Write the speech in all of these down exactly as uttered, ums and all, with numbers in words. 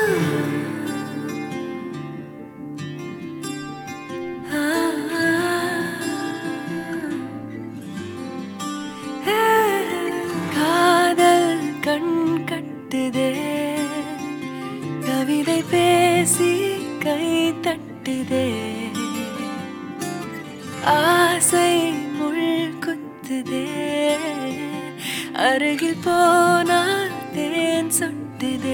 காதல் கண் கட்டுதே கவிதை பேசி கை தட்டுதே ஆசை முள் குத்துதே அருகில் போனால் தேன் சொட்டுதே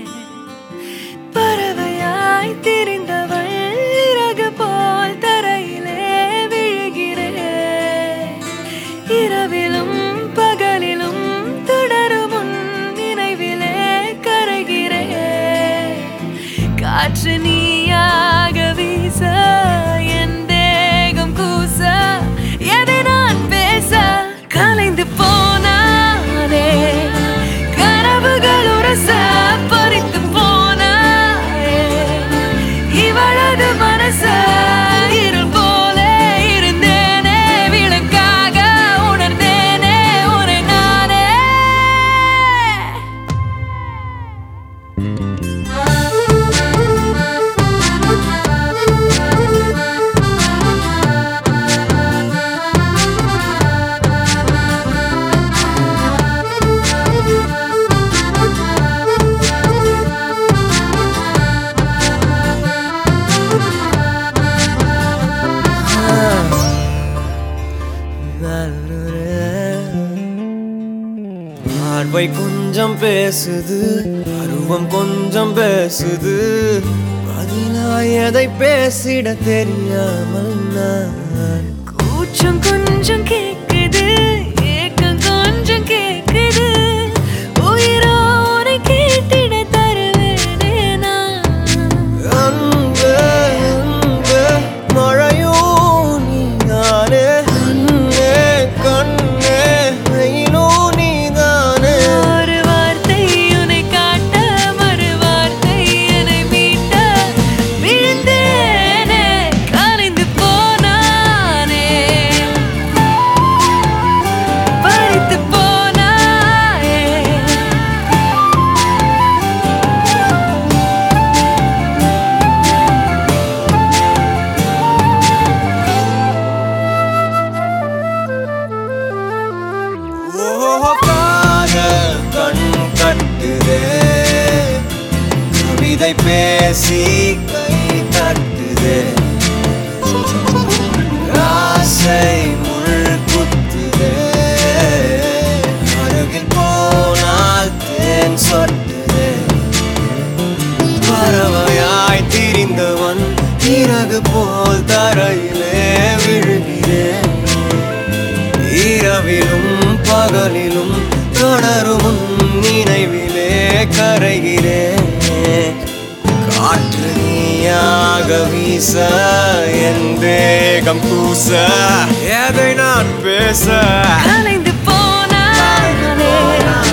பறவையாய் திரிந்தவள் இறகு போல் தரையிலே விழுகிறேன் இரவிலும் பகலிலும் தொடரும் உன் நினைவிலே கரைகிறேன் காற்று நீயாக வீச என் தேகம் கூச எதை நான் பேச கலைந்து போனானே கனவுகள் உரச பறித்து போனாயே இவளது மனச இருள் போல இருந்தேனே விளக்காக உணர்ந்தேனே உன்னை நானே பார்வை கொஞ்சம் பேசுது அருவம் கொஞ்சம் பேசுது பதிலாய் எதை பேசிட தெரியாமல் நான் கூச்சம் கொஞ்சம் கேக்குது ஏக்கம் கொஞ்சம் கேக்குது உயிரோரை கேட்டிட தருவேனே நான் அன்பே அன்பே மழையோ நீதானே கண்ணே கண்ணே வெயிலோ நீதானே ஒரு வார்த்தை உன்னை காட்ட மறு வார்த்தை என்னை மீட்ட விழுந்தேனே கலைந்து போனானே பறித்து போனாயே ஓ காதல் கண் கட்டுதே கவிதை பேசி கை தட்டுதே ஆசை முள் குத்துதே அருகில் போனால் தேன் சொட்டுதே பறவையாய் திரிந்தவன் இறகு போல் தரையிலே விழுகிறேன் இரவிலும் பகலிலும் தொடரும் உன் நினைவிலே கரைகிறேன் காற்று நீயாக வீச என் தேகம் கூச எதை நான் பேச கலைந்து போனானே